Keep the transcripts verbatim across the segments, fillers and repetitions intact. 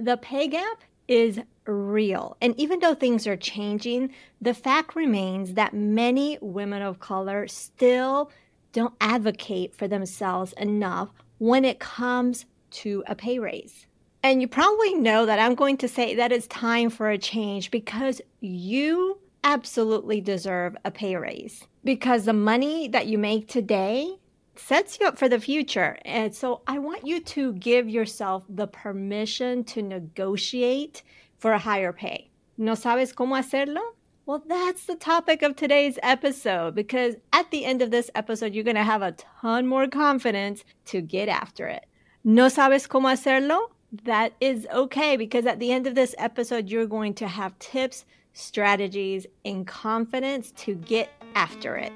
The pay gap is real. And even though things are changing, the fact remains that many women of color still don't advocate for themselves enough when it comes to a pay raise. And you probably know that I'm going to say that it's time for a change because you absolutely deserve a pay raise. Because the money that you make today sets you up for the future. And so I want you to give yourself the permission to negotiate for a higher pay. ¿No sabes cómo hacerlo? Well, that's the topic of today's episode because at the end of this episode, you're going to have a ton more confidence to get after it. ¿No sabes cómo hacerlo? That is okay because at the end of this episode, you're going to have tips, strategies, and confidence to get after it.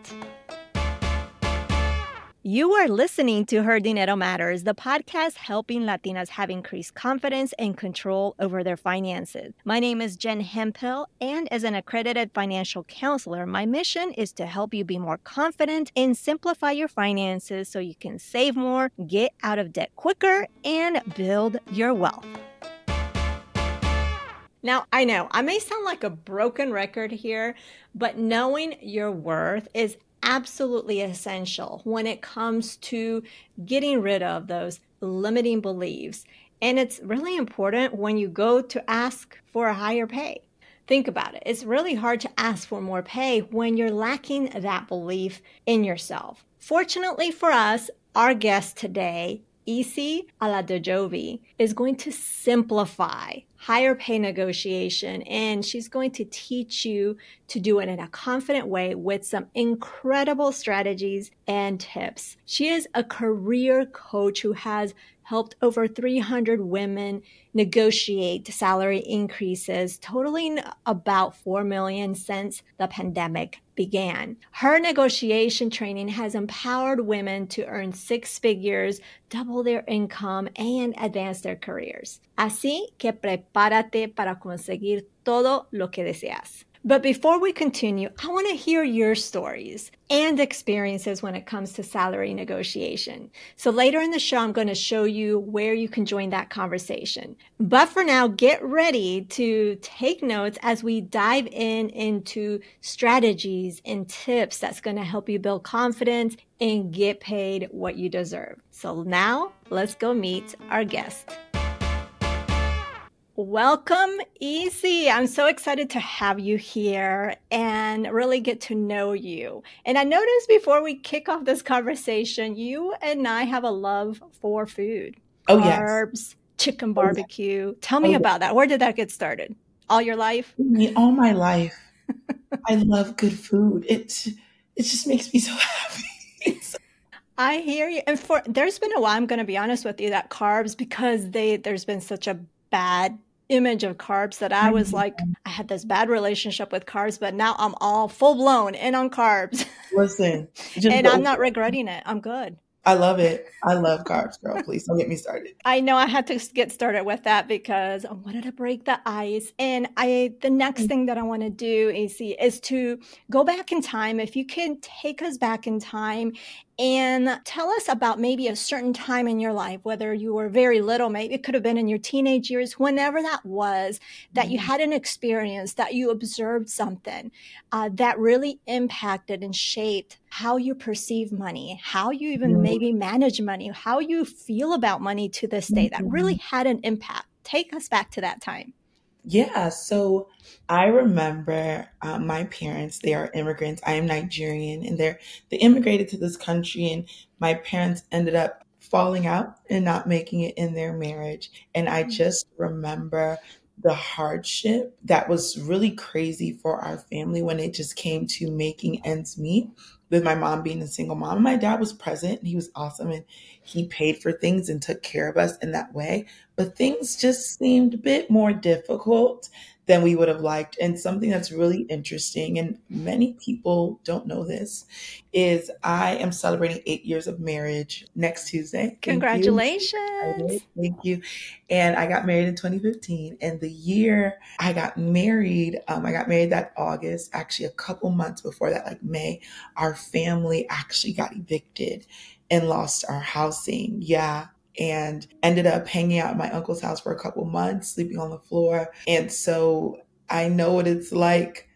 You are listening to Her Dinero Matters, the podcast helping Latinas have increased confidence and control over their finances. My name is Jen Hemphill, and as an accredited financial counselor, my mission is to help you be more confident and simplify your finances so you can save more, get out of debt quicker, and build your wealth. Now, I know I may sound like a broken record here, but knowing your worth is absolutely essential when it comes to getting rid of those limiting beliefs. And it's really important when you go to ask for a higher pay. Think about it. It's really hard to ask for more pay when you're lacking that belief in yourself. Fortunately for us, our guest today, Isi Aladejobi, is going to simplify higher pay negotiation, and she's going to teach you to do it in a confident way with some incredible strategies and tips. She is a career coach who has helped over three hundred women negotiate salary increases, totaling about four million dollars since the pandemic began. Her negotiation training has empowered women to earn six figures, double their income, and advance their careers. Así que prepárate para conseguir todo lo que deseas. But before we continue, I want to hear your stories and experiences when it comes to salary negotiation. So later in the show, I'm going to show you where you can join that conversation. But for now, get ready to take notes as we dive in into strategies and tips that's going to help you build confidence and get paid what you deserve. So now let's go meet our guest. Welcome, Isi. I'm so excited to have you here and really get to know you. And I noticed before we kick off this conversation, you and I have a love for food. Oh, Carbs, yes. chicken barbecue. Oh, Tell me yes. about that. Where did that get started? All your life? I mean, all my life. I love good food. It, it just makes me so happy. I hear you. And for there's been a while, I'm going to be honest with you, that carbs, because they there's been such a bad image of carbs that I was like, I had this bad relationship with carbs, but now I'm all full blown in on carbs. Listen, just and go I'm not for it. regretting it. I'm good. I love it. I love carbs, girl. Please don't get me started. I know I had to get started with that because I wanted to break the ice. And I, the next thing that I want to do, A C, is to go back in time. If you can take us back in time and tell us about maybe a certain time in your life, whether you were very little, maybe it could have been in your teenage years, whenever that was, that you had an experience, that you observed something uh, that really impacted and shaped how you perceive money, how you even maybe manage money, how you feel about money to this day, that really had an impact. Take us back to that time. Yeah, so I remember uh, my parents, they are immigrants. I am Nigerian, and they're they immigrated to this country, and my parents ended up falling out and not making it in their marriage. And I just remember the hardship that was really crazy for our family when it just came to making ends meet, with my mom being a single mom. My dad was present and he was awesome and he paid for things and took care of us in that way. But things just seemed a bit more difficult than we would have liked. And something that's really interesting, and many people don't know this, is I am celebrating eight years of marriage next Tuesday. Thank you. Congratulations. Thank you. And I got married in twenty fifteen. And the year I got married, um, I got married that August, actually a couple months before that, like May, our family actually got evicted and lost our housing. Yeah. and ended up hanging out at my uncle's house for a couple months, sleeping on the floor. And so I know what it's like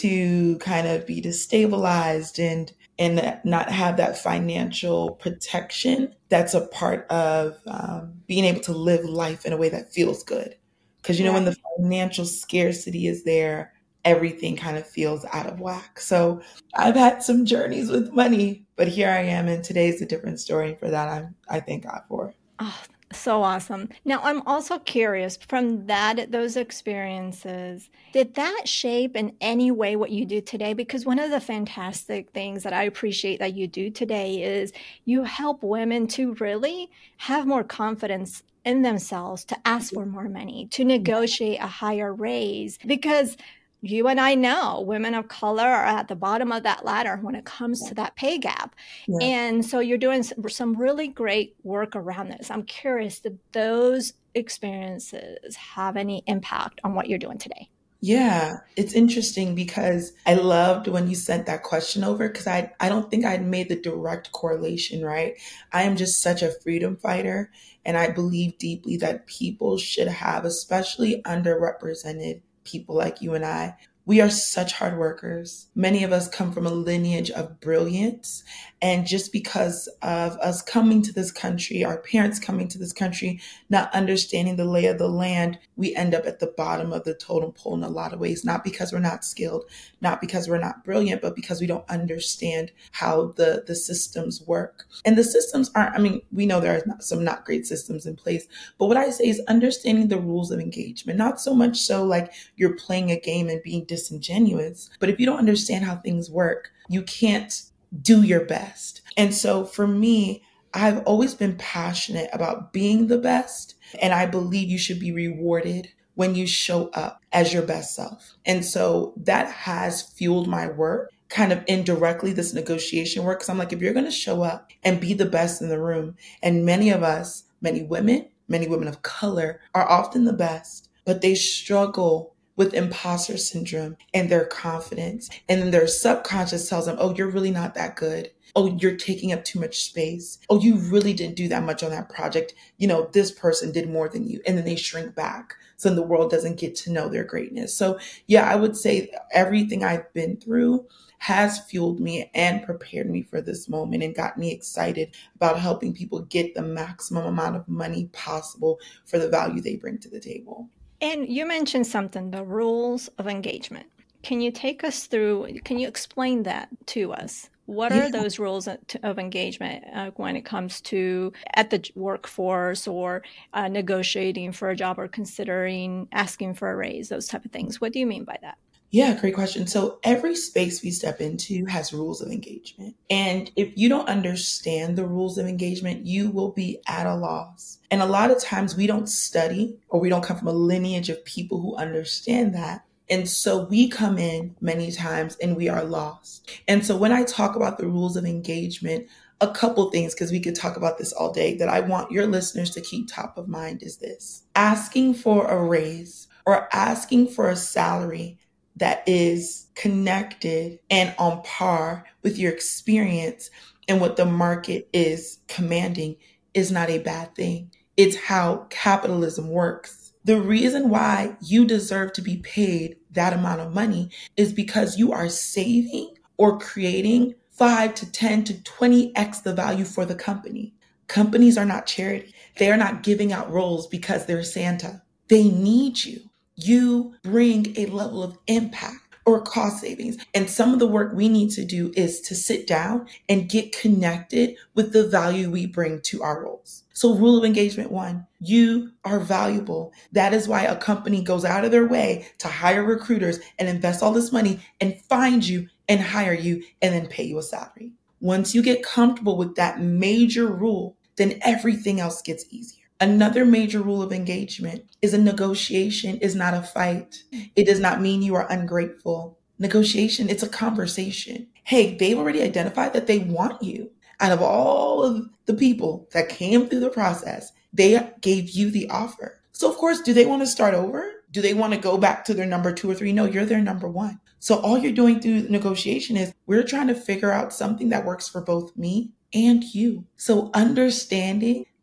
to kind of be destabilized and and not have that financial protection that's a part of um, being able to live life in a way that feels good. Because, you know, when the Right. financial scarcity is there, everything kind of feels out of whack. So I've had some journeys with money, but here I am, and today's a different story. For that, I'm, I thank God for. Oh, so awesome. Now, I'm also curious from that, those experiences, did that shape in any way what you do today? Because one of the fantastic things that I appreciate that you do today is you help women to really have more confidence in themselves to ask for more money, to negotiate a higher raise, because you and I know women of color are at the bottom of that ladder when it comes to that pay gap. Yeah. And so you're doing some really great work around this. I'm curious, did those experiences have any impact on what you're doing today? Yeah, it's interesting because I loved when you sent that question over because I I don't think I'd made the direct correlation, right? I am just such a freedom fighter and I believe deeply that people should have, especially underrepresented people like you and I. We are such hard workers. Many of us come from a lineage of brilliance. And just because of us coming to this country, our parents coming to this country, not understanding the lay of the land, we end up at the bottom of the totem pole in a lot of ways, not because we're not skilled, not because we're not brilliant, but because we don't understand how the, the systems work. And the systems aren't, I mean, we know there are not, some not great systems in place, but what I say is understanding the rules of engagement, not so much so like you're playing a game and being disingenuous, but if you don't understand how things work, you can't do your best. And so for me, I've always been passionate about being the best, and I believe you should be rewarded when you show up as your best self. And so that has fueled my work kind of indirectly, this negotiation work. Cause I'm like, if you're going to show up and be the best in the room, and many of us, many women, many women of color are often the best, but they struggle with imposter syndrome and their confidence. And then their subconscious tells them, oh, you're really not that good. Oh, you're taking up too much space. Oh, you really didn't do that much on that project. You know, this person did more than you. And then they shrink back. So the world doesn't get to know their greatness. So yeah, I would say everything I've been through has fueled me and prepared me for this moment and got me excited about helping people get the maximum amount of money possible for the value they bring to the table. And you mentioned something, the rules of engagement. Can you take us through, can you explain that to us? What Yeah. are those rules of engagement uh, when it comes to at the workforce or uh, negotiating for a job or considering asking for a raise, those type of things? What do you mean by that? Yeah, great question. So every space we step into has rules of engagement. And if you don't understand the rules of engagement, you will be at a loss. And a lot of times we don't study or we don't come from a lineage of people who understand that. And so we come in many times and we are lost. And so when I talk about the rules of engagement, a couple things, because we could talk about this all day, that I want your listeners to keep top of mind is this: asking for a raise or asking for a salary that is connected and on par with your experience and what the market is commanding is not a bad thing. It's how capitalism works. The reason why you deserve to be paid that amount of money is because you are saving or creating five to ten to twenty x the value for the company. Companies are not charity. They are not giving out roles because they're Santa. They need you. You bring a level of impact or cost savings. And some of the work we need to do is to sit down and get connected with the value we bring to our roles. So rule of engagement one, you are valuable. That is why a company goes out of their way to hire recruiters and invest all this money and find you and hire you and then pay you a salary. Once you get comfortable with that major rule, then everything else gets easier. Another major rule of engagement is a negotiation is not a fight. It does not mean you are ungrateful. Negotiation, it's a conversation. Hey, they've already identified that they want you. Out of all of the people that came through the process, they gave you the offer. So of course, do they want to start over? Do they want to go back to their number two or three? No, you're their number one. So all you're doing through negotiation is we're trying to figure out something that works for both me and you. So understanding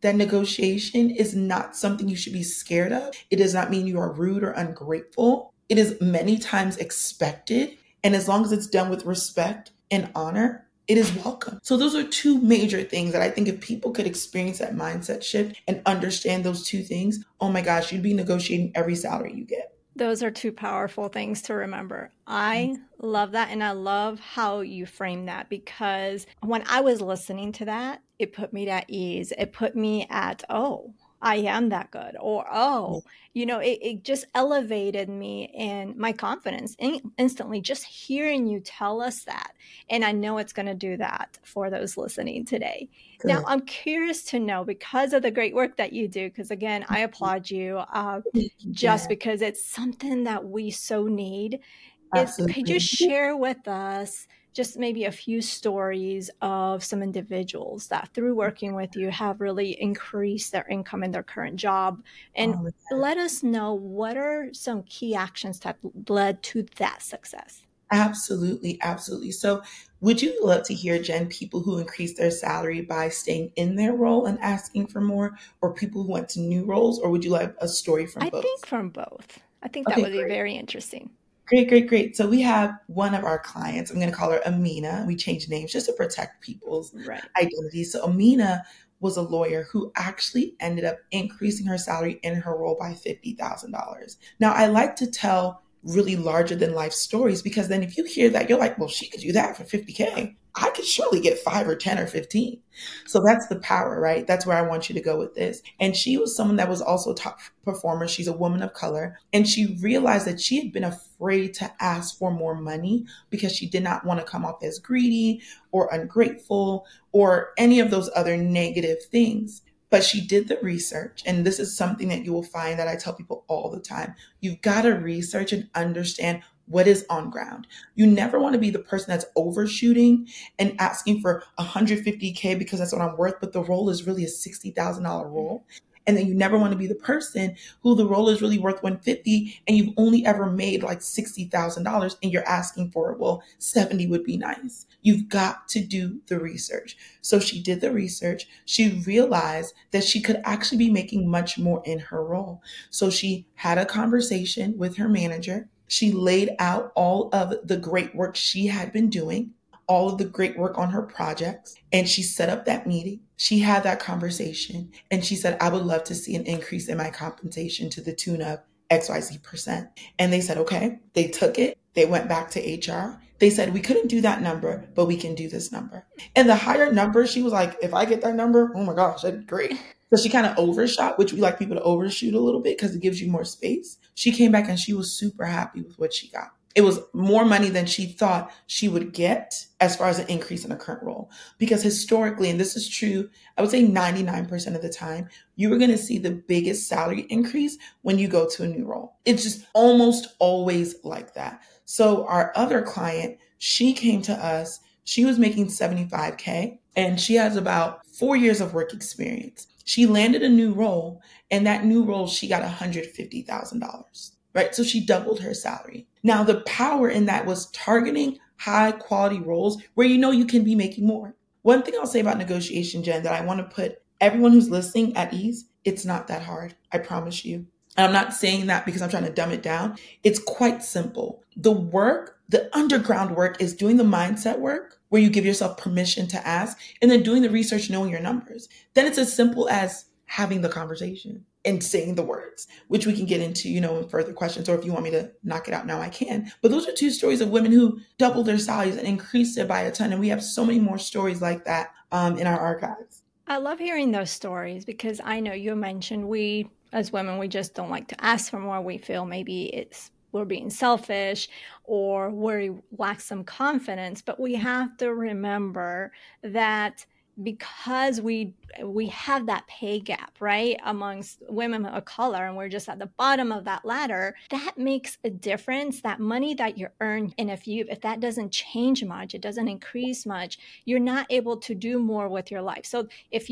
that negotiation is not something you should be scared of. It does not mean you are rude or ungrateful. It is many times expected. And as long as it's done with respect and honor, it is welcome. So those are two major things that I think if people could experience that mindset shift and understand those two things, oh my gosh, you'd be negotiating every salary you get. Those are two powerful things to remember. I love that. And I love how you frame that, because when I was listening to that, it put me at ease. It put me at, oh, I am that good. Or, oh, you know, it, it just elevated me in my confidence in, instantly, just hearing you tell us that. And I know it's going to do that for those listening today. Good. Now, I'm curious to know, because of the great work that you do, because again, I applaud you uh, just Yeah, because it's something that we so need. Is, could you absolutely. share with us just maybe a few stories of some individuals that through working with you have really increased their income in their current job? And Um, let us know, what are some key actions that led to that success? Absolutely, absolutely. So, would you love to hear, Jen, people who increase their salary by staying in their role and asking for more, or people who went to new roles, or would you like a story from I think both? from both. I think that Okay, would be great. very interesting. Great, great, great. So we have one of our clients. I'm going to call her Amina. We changed names just to protect people's Right. identities. So Amina was a lawyer who actually ended up increasing her salary in her role by fifty thousand dollars. Now, I like to tell really larger than life stories, because then if you hear that, you're like, well, she could do that for fifty K. I could surely get five or ten or fifteen. So that's the power, right? That's where I want you to go with this. And she was someone that was also a top performer. She's a woman of color. And she realized that she had been afraid to ask for more money because she did not want to come off as greedy or ungrateful or any of those other negative things. But she did the research. And this is something that you will find that I tell people all the time. You've got to research and understand what is on ground. You never want to be the person that's overshooting and asking for one hundred fifty K because that's what I'm worth, but the role is really a sixty thousand dollars role. And then you never want to be the person who the role is really worth one hundred fifty and you've only ever made like sixty thousand dollars and you're asking for, well, seventy would be nice. You've got to do the research. So she did the research. She realized that she could actually be making much more in her role. So she had a conversation with her manager. She laid out all of the great work she had been doing, all of the great work on her projects, and she set up that meeting. She had that conversation, and she said, I would love to see an increase in my compensation to the tune of X Y Z percent. And they said, okay. They took it. They went back to H R. They said, we couldn't do that number, but we can do this number. And the higher number, she was like, if I get that number, oh my gosh, that'd be great. So she kind of overshot, which we like people to overshoot a little bit because it gives you more space. She came back and she was super happy with what she got. It was more money than she thought she would get as far as an increase in her current role. Because historically, and this is true, I would say ninety-nine percent of the time, you were going to see the biggest salary increase when you go to a new role. It's just almost always like that. So our other client, she came to us, she was making seventy-five K and she has about four years of work experience. She landed a new role, and that new role, she got one hundred fifty thousand dollars. Right? So she doubled her salary. Now, the power in that was targeting high quality roles where you know you can be making more. One thing I'll say about negotiation, Jen, that I want to put everyone who's listening at ease, it's not that hard. I promise you. And I'm not saying that because I'm trying to dumb it down. It's quite simple. The work, the underground work is doing the mindset work where you give yourself permission to ask, and then doing the research, knowing your numbers. Then it's as simple as having the conversation and saying the words, which we can get into, you know, in further questions, or if you want me to knock it out now, I can. But those are two stories of women who doubled their salaries and increased it by a ton. And we have so many more stories like that um, in our archives. I love hearing those stories, because I know you mentioned we, as women, we just don't like to ask for more. We feel maybe it's we're being selfish or we lack some confidence. But we have to remember that because we we have that pay gap, right, amongst women of color, and we're just at the bottom of that ladder, that makes a difference. That money that you earn, and if you if that doesn't change much, it doesn't increase much, you're not able to do more with your life. So if you're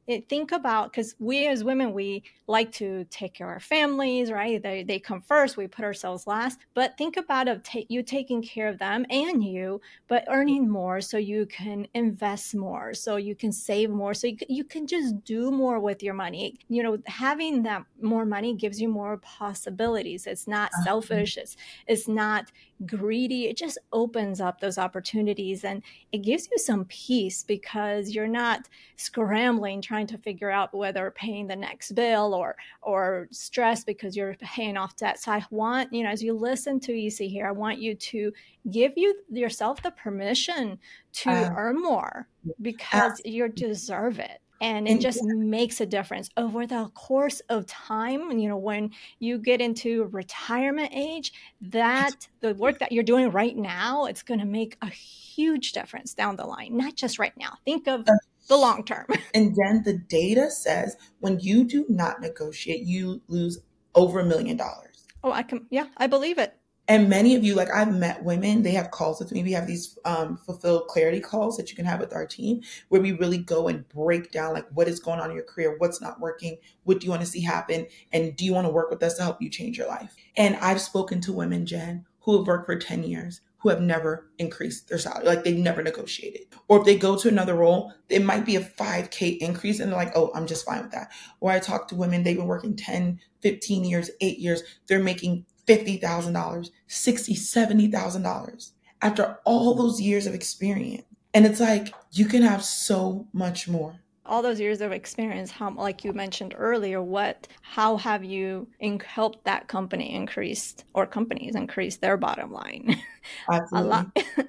it, think about, because we as women, we like to take care of our families, right? They, they come first, we put ourselves last. But think about it, ta- you taking care of them and you, but earning more so you can invest more, so you can save more, so you, you can just do more with your money. You know, having that more money gives you more possibilities. It's not selfish. It's, it's not greedy. It just opens up those opportunities, and it gives you some peace because you're not scrambling trying to figure out whether paying the next bill or or stressed because you're paying off debt. So I want, you know, as you listen to E C here, I want you to give you yourself the permission to Uh, earn more because you deserve it. And it and just makes a difference over the course of time. You know, when you get into retirement age, that the work that you're doing right now, it's going to make a huge difference down the line, not just right now. Think of the long term. And then the data says when you do not negotiate, you lose over a million dollars. Oh, I can, yeah, I believe it. And many of you, like I've met women, they have calls with me. We have these um, fulfilled clarity calls that you can have with our team where we really go and break down like what is going on in your career, what's not working, what do you want to see happen, and do you want to work with us to help you change your life? And I've spoken to women, Jen, who have worked for ten years, who have never increased their salary, like they've never negotiated. Or if they go to another role, it might be a five K increase and they're like, oh, I'm just fine with that. Or I talk to women, they've been working ten, fifteen years, eight years, they're making fifty thousand dollars, sixty thousand dollars, seventy thousand dollars after all those years of experience. And it's like, you can have so much more. All those years of experience, how, like you mentioned earlier, what, how have you in, helped that company increase, or companies increase their bottom line? a lot,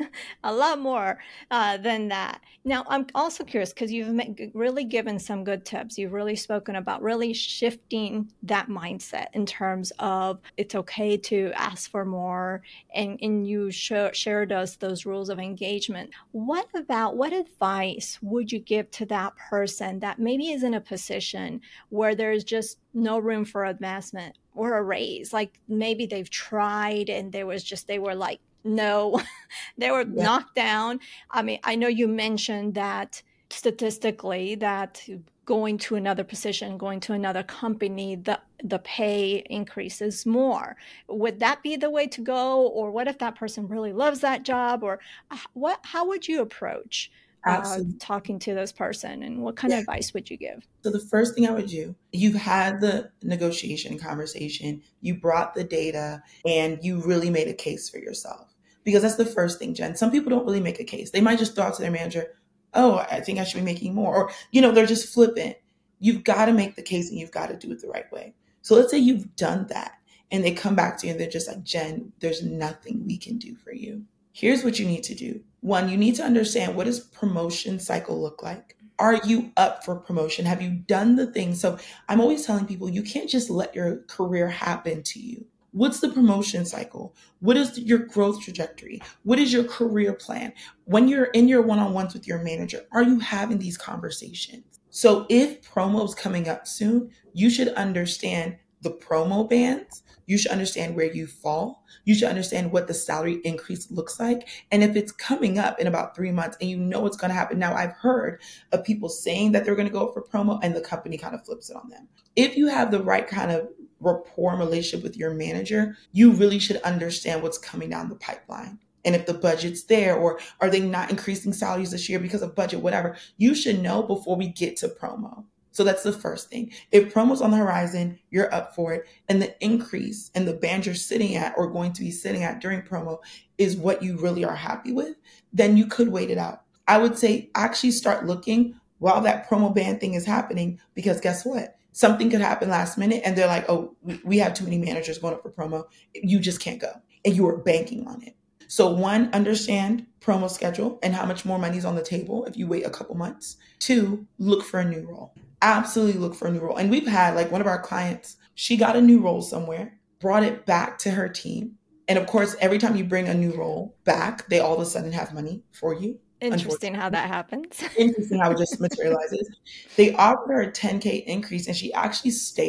a lot more uh, than that. Now, I'm also curious because you've really given some good tips. You've really spoken about really shifting that mindset in terms of it's okay to ask for more, and, and you sh- shared us those rules of engagement. What about, what advice would you give to that person that maybe is in a position where there's just no room for advancement or a raise? Like maybe they've tried and there was just, they were like, no, they were yeah. knocked down. I mean, I know you mentioned that statistically that going to another position, going to another company, the the pay increases more. Would that be the way to go? Or what if that person really loves that job? Or what? How would you approach uh, talking to this person? And what kind yeah. of advice would you give? So the first thing I would do, you've had the negotiation conversation, you brought the data, and you really made a case for yourself. Because that's the first thing, Jen. Some people don't really make a case. They might just throw out to their manager, oh, I think I should be making more. Or, you know, they're just flippant. You've got to make the case and you've got to do it the right way. So let's say you've done that and they come back to you and they're just like, Jen, there's nothing we can do for you. Here's what you need to do. One, you need to understand, what does promotion cycle look like? Are you up for promotion? Have you done the things? So I'm always telling people, you can't just let your career happen to you. What's the promotion cycle? What is your growth trajectory? What is your career plan? When you're in your one-on-ones with your manager, are you having these conversations? So if promo is coming up soon, you should understand the promo bands. You should understand where you fall. You should understand what the salary increase looks like. And if it's coming up in about three months and you know it's going to happen. Now, I've heard of people saying that they're going to go for promo and the company kind of flips it on them. If you have the right kind of rapport and relationship with your manager, you really should understand what's coming down the pipeline. And if the budget's there, or are they not increasing salaries this year because of budget, whatever, you should know before we get to promo. So that's the first thing. If promo's on the horizon, you're up for it. And the increase and the band you're sitting at or going to be sitting at during promo is what you really are happy with, then you could wait it out. I would say actually start looking while that promo band thing is happening, because guess what? Something could happen last minute and they're like, oh, we, we have too many managers going up for promo. You just can't go. And you are banking on it. So one, understand promo schedule and how much more money is on the table if you wait a couple months. Two, look for a new role. Absolutely look for a new role. And we've had like one of our clients, she got a new role somewhere, brought it back to her team. And of course, every time you bring a new role back, they all of a sudden have money for you. Interesting how that happens. Interesting how it just materializes. They offered her a ten K increase and she actually stayed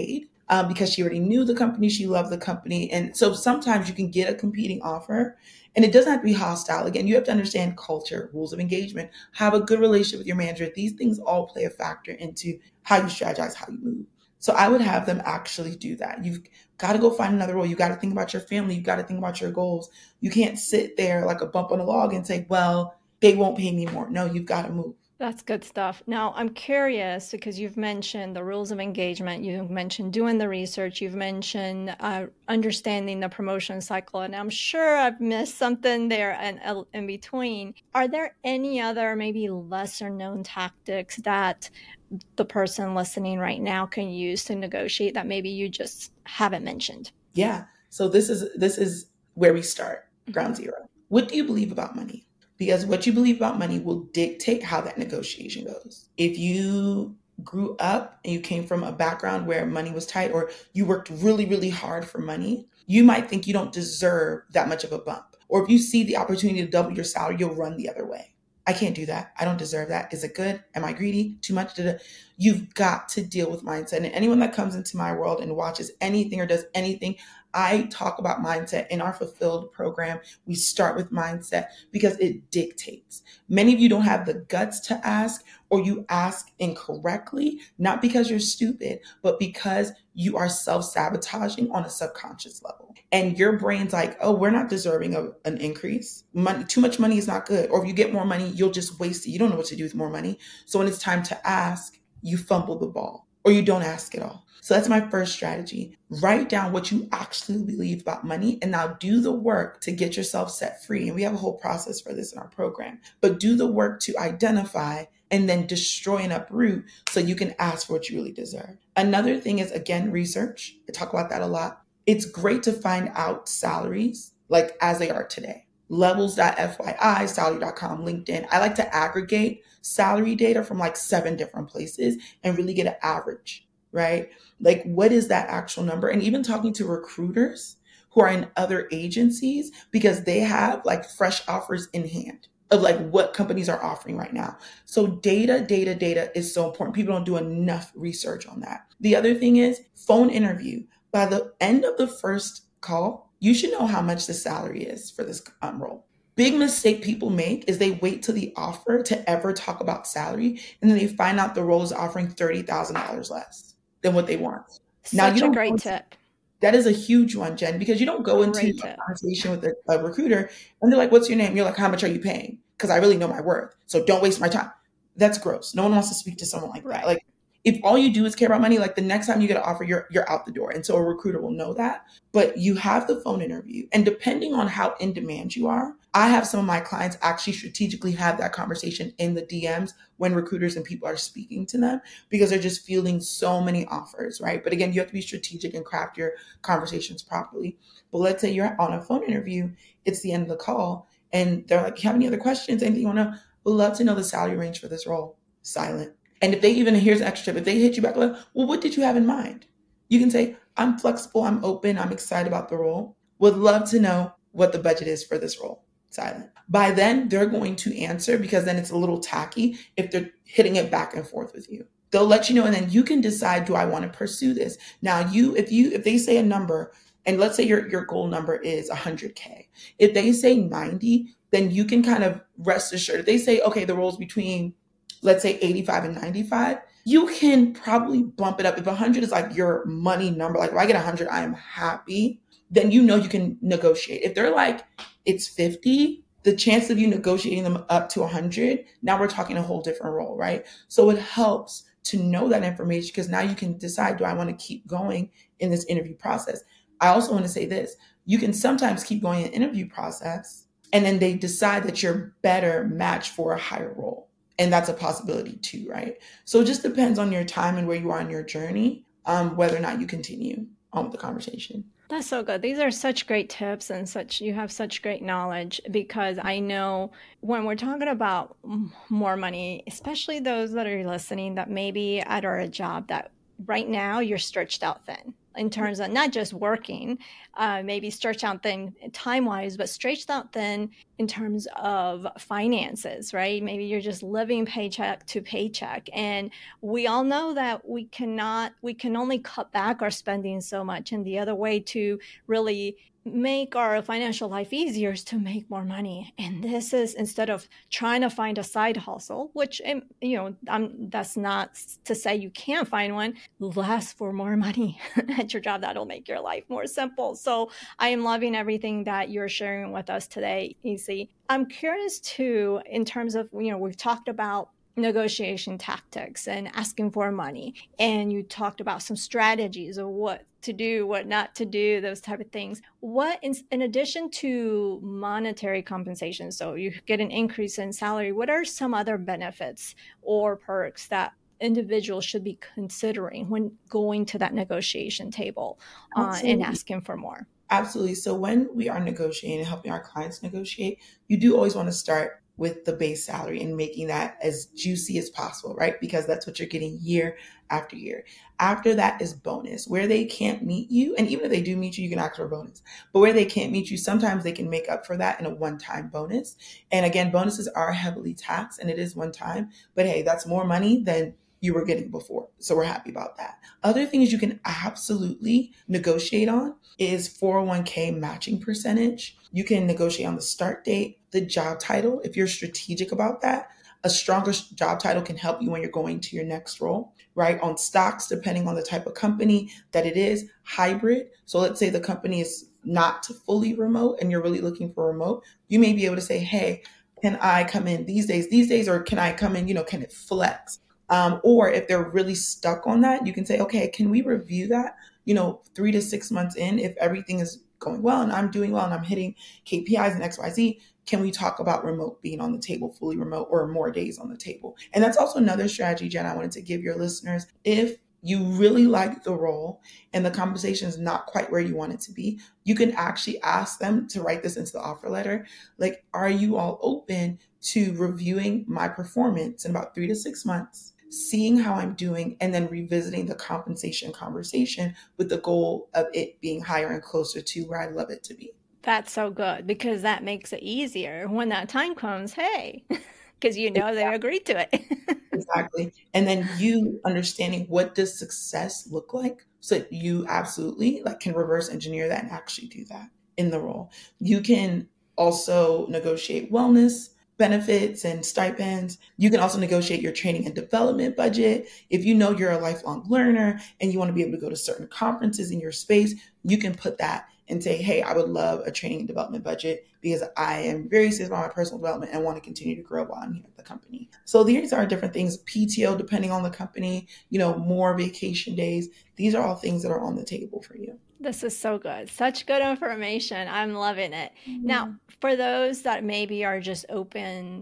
um, because she already knew the company, she loved the company. And so sometimes you can get a competing offer and it doesn't have to be hostile. Again, you have to understand culture, rules of engagement, have a good relationship with your manager. These things all play a factor into how you strategize, how you move. So I would have them actually do that. You've got to go find another role. You got to think about your family. You got to think about your goals. You can't sit there like a bump on a log and say, well, they won't pay me more. No, you've got to move. That's good stuff. Now, I'm curious because you've mentioned the rules of engagement, you've mentioned doing the research, you've mentioned uh, understanding the promotion cycle, and I'm sure I've missed something there in, in between. Are there any other maybe lesser known tactics that the person listening right now can use to negotiate that maybe you just haven't mentioned? Yeah. So this is this is where we start, ground zero. What do you believe about money? Because what you believe about money will dictate how that negotiation goes. If you grew up and you came from a background where money was tight, or you worked really, really hard for money, you might think you don't deserve that much of a bump. Or if you see the opportunity to double your salary, you'll run the other way. I can't do that. I don't deserve that. Is it good? Am I greedy? Too much? You've got to deal with mindset. And anyone that comes into my world and watches anything or does anything, I talk about mindset in our Fulfilled program. We start with mindset because it dictates. Many of you don't have the guts to ask, or you ask incorrectly, not because you're stupid, but because you are self-sabotaging on a subconscious level. And your brain's like, oh, we're not deserving of an increase. Money, too much money is not good. Or if you get more money, you'll just waste it. You don't know what to do with more money. So when it's time to ask, you fumble the ball or you don't ask at all. So that's my first strategy. Write down what you actually believe about money and now do the work to get yourself set free. And we have a whole process for this in our program, but do the work to identify and then destroy and uproot so you can ask for what you really deserve. Another thing is, again, research. I talk about that a lot. It's great to find out salaries like as they are today. Levels dot F Y I, salary dot com, LinkedIn. I like to aggregate salary data from like seven different places and really get an average, right? Like, what is that actual number? And even talking to recruiters who are in other agencies because they have like fresh offers in hand of like what companies are offering right now. So data, data, data is so important. People don't do enough research on that. The other thing is phone interview. By the end of the first call, you should know how much the salary is for this um, role. Big mistake people make is they wait till the offer to ever talk about salary, and then they find out the role is offering thirty thousand dollars less than what they want. Such now, you a great tip. That is a huge one, Jen, because you don't go into great a tip. conversation with a, a recruiter and they're like, what's your name? You're like, how much are you paying? Because I really know my worth. So don't waste my time. That's gross. No one wants to speak to someone like right. that. Like, if all you do is care about money, like the next time you get an offer, you're you're out the door. And so a recruiter will know that. But you have the phone interview. And depending on how in demand you are, I have some of my clients actually strategically have that conversation in the D Ms when recruiters and people are speaking to them because they're just fielding so many offers, right? But again, you have to be strategic and craft your conversations properly. But let's say you're on a phone interview, it's the end of the call, and they're like, you have any other questions? Anything you want to know? We'd love to know the salary range for this role. Silent. And if they even, here's an extra tip, if they hit you back, like, well, what did you have in mind? You can say, I'm flexible, I'm open, I'm excited about the role. Would love to know what the budget is for this role. Silent. By then, they're going to answer because then it's a little tacky if they're hitting it back and forth with you. They'll let you know, and then you can decide, do I want to pursue this? Now, you, if you, if they say a number, and let's say your, your goal number is one hundred K. If they say ninety, then you can kind of rest assured. If they say, okay, the role's between, let's say eighty-five and ninety-five, you can probably bump it up. If one hundred is like your money number, like if I get one hundred, I am happy, then you know you can negotiate. If they're like, it's fifty, the chance of you negotiating them up to one hundred, now we're talking a whole different role, right? So it helps to know that information because now you can decide, do I want to keep going in this interview process? I also want to say this, you can sometimes keep going in the interview process and then they decide that you're better matched for a higher role. And that's a possibility too, right? So it just depends on your time and where you are in your journey, um, whether or not you continue on with the conversation. That's so good. These are such great tips and such, you have such great knowledge because I know when we're talking about more money, especially those that are listening that maybe at our job that right now you're stretched out thin. in terms of not just working, uh, maybe stretched out thin time wise, but stretched out thin in terms of finances, right? Maybe you're just living paycheck to paycheck. And we all know that we cannot, we can only cut back our spending so much. And the other way to really make our financial life easier is to make more money. And this is instead of trying to find a side hustle, which, you know, I'm, that's not to say you can't find one, ask for more money at your job. That'll make your life more simple. So I am loving everything that you're sharing with us today, Easy. I'm curious too, in terms of, you know, we've talked about negotiation tactics and asking for money, and you talked about some strategies of what to do, what not to do, those type of things. What, in, in addition to monetary compensation, so you get an increase in salary, what are some other benefits or perks that individuals should be considering when going to that negotiation table uh, and asking for more? Absolutely. So when we are negotiating and helping our clients negotiate, you do always want to start with the base salary and making that as juicy as possible, right? Because that's what you're getting year after year. After that is bonus. Where they can't meet you, and even if they do meet you, you can ask for a bonus. But where they can't meet you, sometimes they can make up for that in a one-time bonus. And again, bonuses are heavily taxed and it is one time, but hey, that's more money than you were getting before. So we're happy about that. Other things you can absolutely negotiate on is four oh one k matching percentage. You can negotiate on the start date, the job title. If you're strategic about that, a stronger job title can help you when you're going to your next role, right? On stocks, depending on the type of company that it is, hybrid. So let's say the company is not fully remote and you're really looking for remote. You may be able to say, hey, can I come in these days, these days, or can I come in, you know, can it flex? Um, or if they're really stuck on that, you can say, okay, can we review that, you know, three to six months in, if everything is going well and I'm doing well and I'm hitting K P Is and X Y Z, can we talk about remote being on the table, fully remote, or more days on the table? And that's also another strategy, Jen, I wanted to give your listeners. If you really like the role and the compensation is not quite where you want it to be, you can actually ask them to write this into the offer letter. Like, are you all open to reviewing my performance in about three to six months? Seeing how I'm doing, and then revisiting the compensation conversation with the goal of it being higher and closer to where I'd love it to be. That's so good, because that makes it easier when that time comes. Hey, because you know they agreed to it. Exactly. And then you understanding what does success look like, so that you absolutely like can reverse engineer that and actually do that in the role. You can also negotiate wellness benefits and stipends. You can also negotiate your training and development budget. If you know you're a lifelong learner and you want to be able to go to certain conferences in your space, you can put that and say, hey, I would love a training and development budget because I am very serious about my personal development and want to continue to grow while I'm here at the company. So these are different things. P T O, depending on the company, you know, more vacation days. These are all things that are on the table for you. This is so good. Such good information. I'm loving it. Mm-hmm. Now, for those that maybe are just open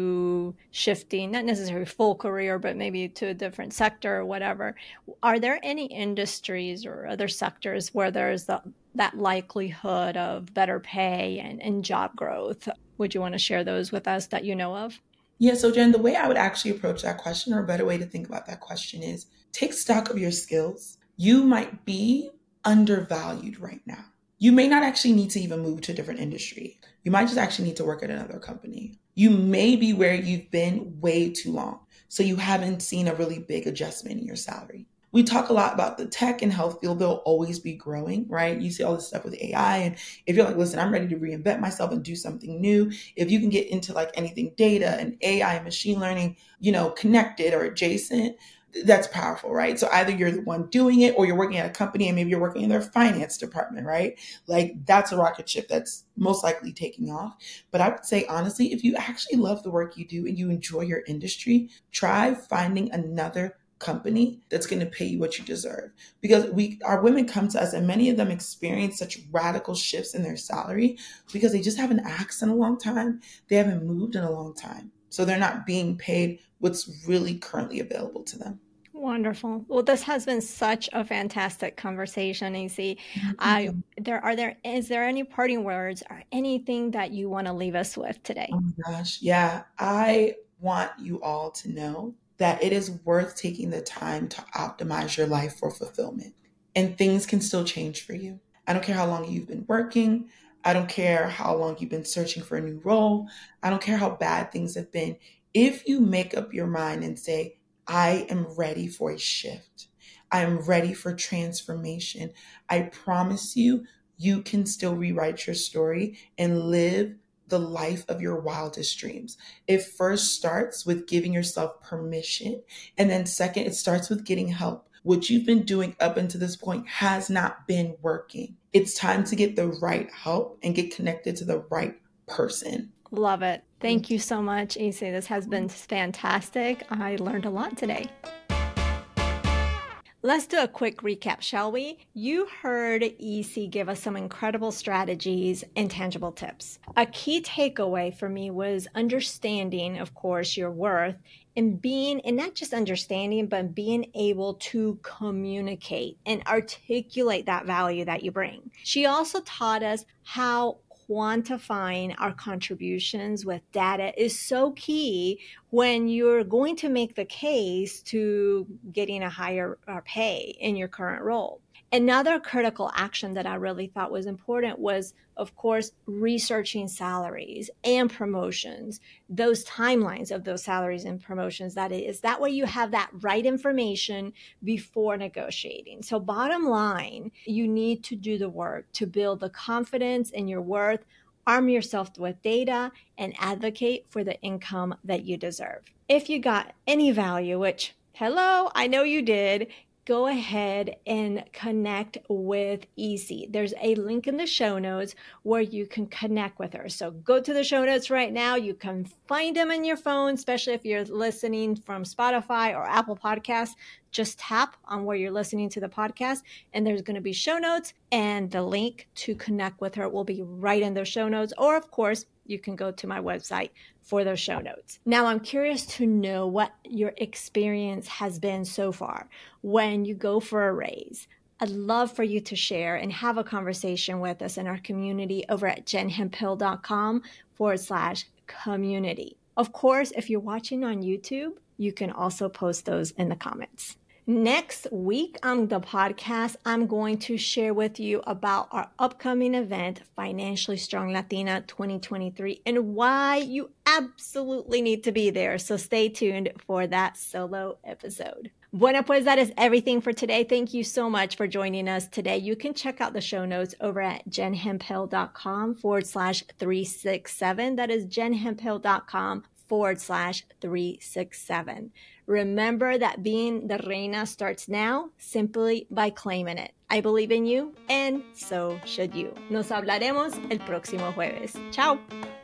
to shifting, not necessarily full career, but maybe to a different sector or whatever, are there any industries or other sectors where there's the, that likelihood of better pay and, and job growth? Would you want to share those with us that you know of? Yeah, so Jen, the way I would actually approach that question, or a better way to think about that question, is take stock of your skills. You might be undervalued right now. You may not actually need to even move to a different industry. You might just actually need to work at another company. You may be where you've been way too long, so you haven't seen a really big adjustment in your salary. We talk a lot about the tech and health field. They'll always be growing, right? You see all this stuff with A I. And if you're like, listen, I'm ready to reinvent myself and do something new. If you can get into like anything data and A I and machine learning, you know, connected or adjacent, that's powerful, right? So either you're the one doing it or you're working at a company and maybe you're working in their finance department, right? Like that's a rocket ship that's most likely taking off. But I would say, honestly, if you actually love the work you do and you enjoy your industry, try finding another company that's going to pay you what you deserve. Because we, our women come to us and many of them experience such radical shifts in their salary because they just haven't asked in a long time. They haven't moved in a long time. So they're not being paid what's really currently available to them. Wonderful. Well, this has been such a fantastic conversation, Easy. Mm-hmm. I there are there is there any parting words or anything that you want to leave us with today? Oh my gosh, yeah. I want you all to know that it is worth taking the time to optimize your life for fulfillment. and things can still change for you. I don't care how long you've been working. I don't care how long you've been searching for a new role. I don't care how bad things have been. If you make up your mind and say, I am ready for a shift, I am ready for transformation, I promise you, you can still rewrite your story and live the life of your wildest dreams. It first starts with giving yourself permission. And then second, it starts with getting help. What you've been doing up until this point has not been working. It's time to get the right help and get connected to the right person. Love it. Thank you so much, Isi. This has been fantastic. I learned a lot today. Let's do a quick recap, shall we? You heard Isi give us some incredible strategies and tangible tips. A key takeaway for me was understanding, of course, your worth and being, and not just understanding, but being able to communicate and articulate that value that you bring. She also taught us how quantifying our contributions with data is so key when you're going to make the case to getting a higher pay in your current role. Another critical action that I really thought was important was, of course, researching salaries and promotions, those timelines of those salaries and promotions. That is, that way you have that right information before negotiating. So bottom line, you need to do the work to build the confidence in your worth, arm yourself with data, and advocate for the income that you deserve. If you got any value, which, hello, I know you did, go ahead and connect with Isi. There's a link in the show notes where you can connect with her. So go to the show notes right now. You can find them in your phone, especially if you're listening from Spotify or Apple Podcasts. Just tap on where you're listening to the podcast, and there's going to be show notes, and the link to connect with her will be right in those show notes. Or, of course, you can go to my website for those show notes. Now, I'm curious to know what your experience has been so far when you go for a raise. I'd love for you to share and have a conversation with us in our community over at jenhemphill.com forward slash community. Of course, if you're watching on YouTube, you can also post those in the comments. Next week on the podcast, I'm going to share with you about our upcoming event, Financially Strong Latina twenty twenty-three, and why you absolutely need to be there. So stay tuned for that solo episode. Bueno, pues that is everything for today. Thank you so much for joining us today. You can check out the show notes over at jenhemphill.com forward slash 367. That is jenhemphill.com forward slash 367. Remember that being the reina starts now simply by claiming it. I believe in you, and so should you. Nos hablaremos el próximo jueves. Chao.